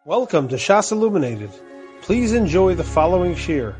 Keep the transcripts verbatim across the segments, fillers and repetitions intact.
Welcome to Shas Illuminated. Please enjoy the following shir.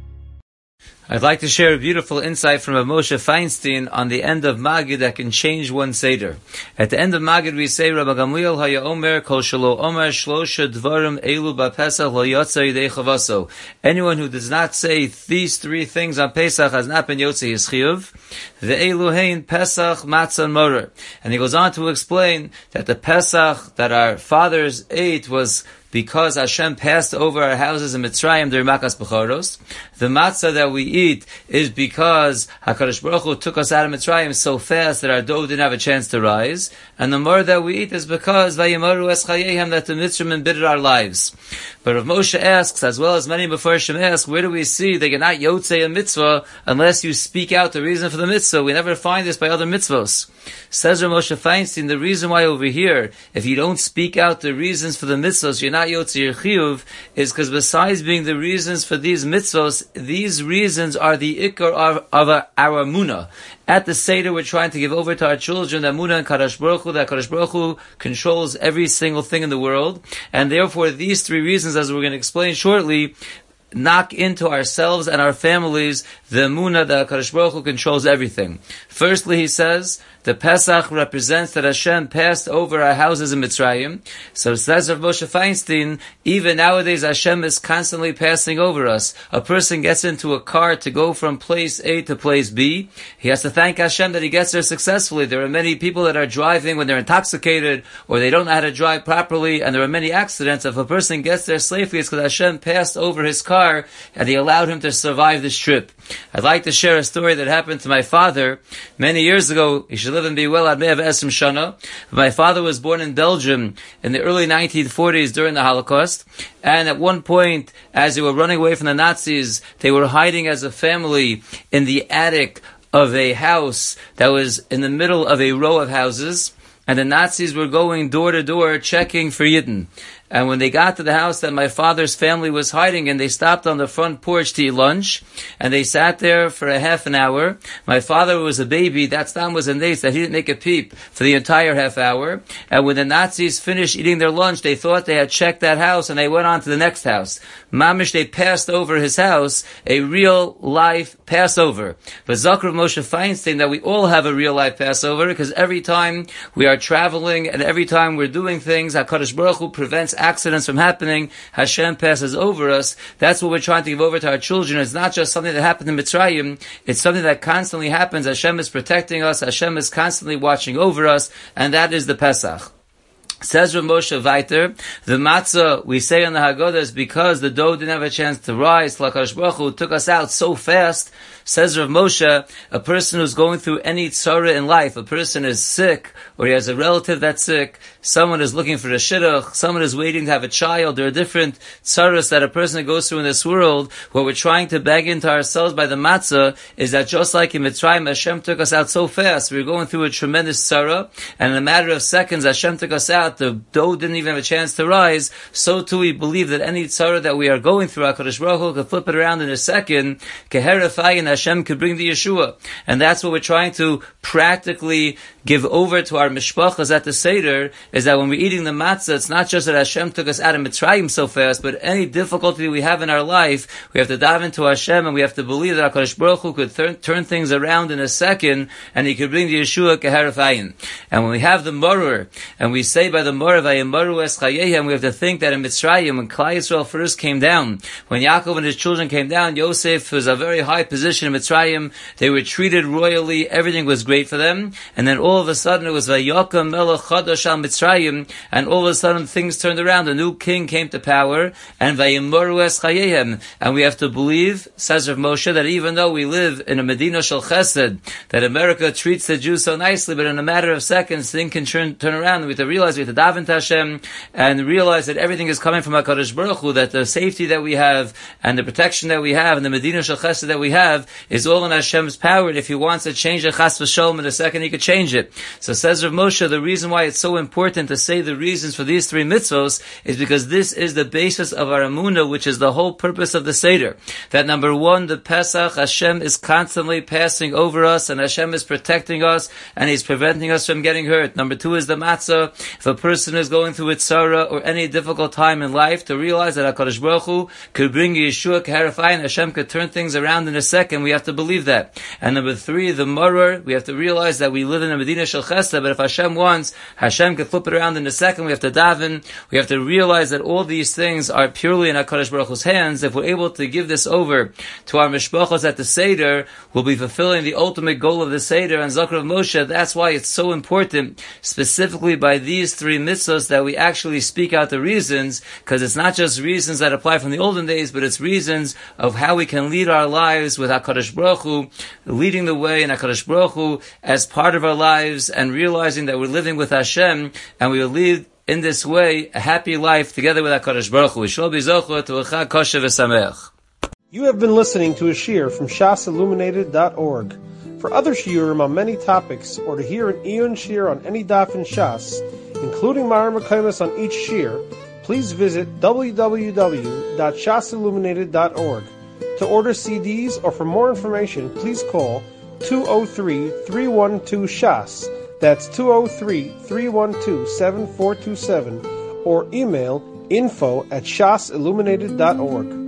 I'd like to share a beautiful insight from Moshe Feinstein on the end of Magid that can change one Seder. At the end of Magid we say, Rabbi Gamliel haya omer kol shelo omer shlosha dvarim elu ba'Pesach lo yotze yidei chavaso. Anyone who does not say these three things on Pesach has not been yotze his chiyuv. The elu hein Pesach matzah and morer. And he goes on to explain that the Pesach that our fathers ate was because Hashem passed over our houses in Mitzrayim during Makas Bechoros. The matzah that we eat is because HaKadosh Baruch Hu took us out of Mitzrayim so fast that our dough didn't have a chance to rise. And the more that we eat is because Vayimaru es chayehem, that the Mitzrayim embittered our lives. But Rav Moshe asks, as well as many Mefarshim ask, where do we see they cannot yotzei a mitzvah unless you speak out the reason for the mitzvah? We never find this by other mitzvahs. Says Rav Moshe Feinstein, the reason why over here, if you don't speak out the reasons for the mitzvahs, you're not yotzei your chiyuv, is because besides being the reasons for these mitzvahs, these reasons are the ikar of, of our, our munah. At the Seder, we're trying to give over to our children that Munah and Kadosh Baruch Hu, that Kadosh Baruch Hu controls every single thing in the world, and therefore these three reasons, as we're going to explain shortly, knock into ourselves and our families the Munah that Kadosh Baruch Hu controls everything. Firstly, he says, the Pesach represents that Hashem passed over our houses in Mitzrayim. So says Rav Moshe Feinstein, even nowadays Hashem is constantly passing over us. A person gets into a car to go from place A to place B. He has to thank Hashem that he gets there successfully. There are many people that are driving when they're intoxicated or they don't know how to drive properly, and there are many accidents. If a person gets there safely, it's because Hashem passed over his car and he allowed him to survive this trip. I'd like to share a story that happened to my father many years ago. He should live and be well. I'd may have Esrim Shana. My father was born in Belgium in the early nineteen forties during the Holocaust. And at one point, as they were running away from the Nazis, they were hiding as a family in the attic of a house that was in the middle of a row of houses. And the Nazis were going door to door checking for Yidden. And when they got to the house that my father's family was hiding in, they stopped on the front porch to eat lunch. And they sat there for a half an hour. My father was a baby. That stam was a nace that he didn't make a peep for the entire half hour. And when the Nazis finished eating their lunch, they thought they had checked that house and they went on to the next house. Mamish, they passed over his house, a real life Passover. But Zakr Moshe Feinstein, that we all have a real life Passover, because every time we are traveling and every time we're doing things, HaKadosh Baruch Hu prevents accidents from happening. Hashem passes over us. That's what we're trying to give over to our children. It's not just something that happened in Mitzrayim. It's something that constantly happens. Hashem is protecting us. Hashem is constantly watching over us. And that is the Pesach. Says Rav Moshe Vayter, the matzah we say on the Haggadah is because the dough didn't have a chance to rise. HaKadosh Baruch Hu took us out so fast. Says Rav Moshe, a person who's going through any tzara in life, a person is sick, or he has a relative that's sick, someone is looking for a shidduch, someone is waiting to have a child, there are different tzaras that a person goes through in this world. What we're trying to beg into ourselves by the matzah is that just like in Mitzrayim, Hashem took us out so fast, we were going through a tremendous tzara, and in a matter of seconds, Hashem took us out, the dough didn't even have a chance to rise. So too we believe that any tzara that we are going through, HaKadosh Baruch Hu could flip it around in a second, Keherafai, and Hashem could bring the Yeshua. And that's what we're trying to practically give over to our mishpachas at the Seder, is that when we're eating the matzah, it's not just that Hashem took us out of Mitzrayim so fast, but any difficulty we have in our life, we have to dive into Hashem, and we have to believe that HaKadosh Baruch Hu could turn, turn things around in a second, and He could bring the Yeshua Keherafayim. And when we have the Moror, and we say by the Moror, Vayimaru es chayehem, we have to think that in Mitzrayim, when Klal Yisrael first came down, when Yaakov and his children came down, Yosef was a very high position in Mitzrayim, they were treated royally, everything was great for them, and then all of a sudden it was Vayakam Melech Chadash al Mitzrayim, and all of a sudden things turned around, a new king came to power, and Vayimaru es chayehem, and we have to believe, says Rav Moshe, that even though we live in a Medina Shel Chesed, that America treats the Jews so nicely, but in a matter of seconds things can turn, turn around, and we have to realize, we have to daven to Hashem, and realize that everything is coming from HaKadosh Baruch Hu, that the safety that we have, and the protection that we have, and the Medina Shel Chesed that we have, is all in Hashem's power, and if He wants to change it, chas v'sholom, in a second He could change it. So says Rav Moshe, the reason why it's so important to say the reasons for these three mitzvos is because this is the basis of our emunah, which is the whole purpose of the Seder. That number one, the Pesach, Hashem is constantly passing over us, and Hashem is protecting us, and He's preventing us from getting hurt. Number two is the matzah. If a person is going through a tzara or any difficult time in life, to realize that HaKadosh Baruch Hu could bring Yeshua K'harafai, and Hashem could turn things around in a second. We have to believe that. And number three, the maror, we have to realize that we live in a Medina Shel Chesed, but if Hashem wants, Hashem could flip it around in a second. We have to daven. We have to realize that all these things are purely in HaKadosh Baruch Hu's hands. If we're able to give this over to our mishpachos at the Seder, we'll be fulfilling the ultimate goal of the Seder and Zakar of Moshe. That's why it's so important, specifically by these three mitzvahs, that we actually speak out the reasons, because it's not just reasons that apply from the olden days, but it's reasons of how we can lead our lives with HaKadosh Baruch Hu, leading the way in HaKadosh Baruch Hu as part of our lives, and realizing that we're living with Hashem, and we will lead in this way a happy life together with HaKadosh Baruch Hu. Shol bizochot u'chag kosher v'sameach. You have been listening to a shiur from shas illuminated dot org. For other shiurim on many topics, or to hear an Iyun shiur on any daf in Shas, including Mara Mekaymas on each shiur, please visit w w w dot shas illuminated dot org. To order C Ds or for more information, please call two oh three, three one two, S H A S. That's two oh three, three one two, seven four two seven, or email info at shas illuminated dot org.